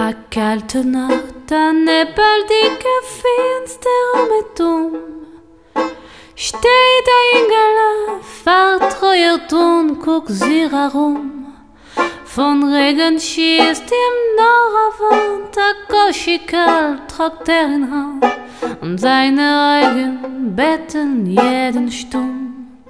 A kalte Nacht, a nebeldige Finster mit steht ein Ingele, vertreuert und guckt sie herum. Von Regen schießt ihm nach der Wand, a Koschikel tragt in Hand, und seine Augen betten jeden stumm.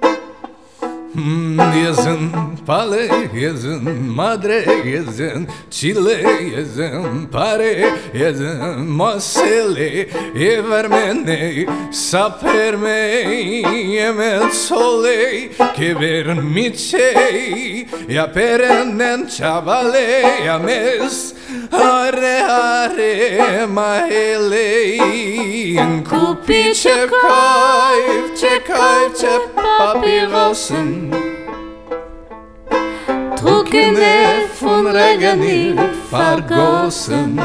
Wir sind Pale, wir sind Madre, wir sind Chile, wir sind Pare, wir sind Mosele, Evermene, Saperme, Emel Sole, que ver miche, ya perenen chavale, ya mes, are, mahele, in Kupi Chekoi, Papyrossen. Trockene von Regen vergossen.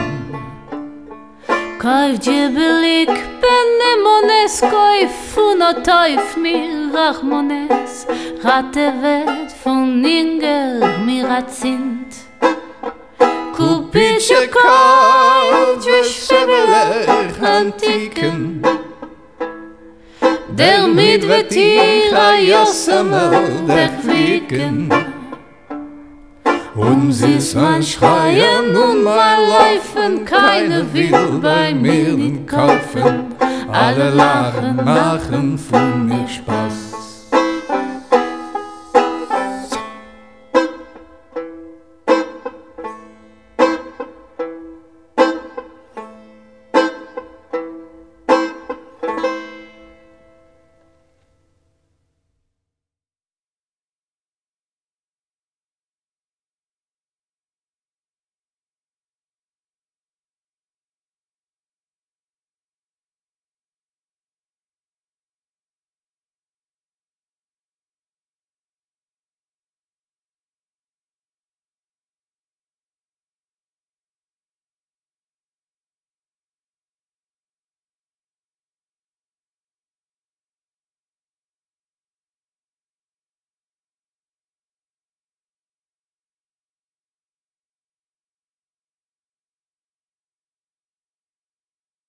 Kaif jebelik benemones, kaif unotaif mir rachmones, ratevet von Inger mir atzint. Kupice kalt, schwebelig antiken. Der Midvetir a Yosemel wegfliegen. Sie ist mein Schreien und mein Laufen, keiner will bei mir nicht kaufen. Alle lachen, machen von mir Spaß.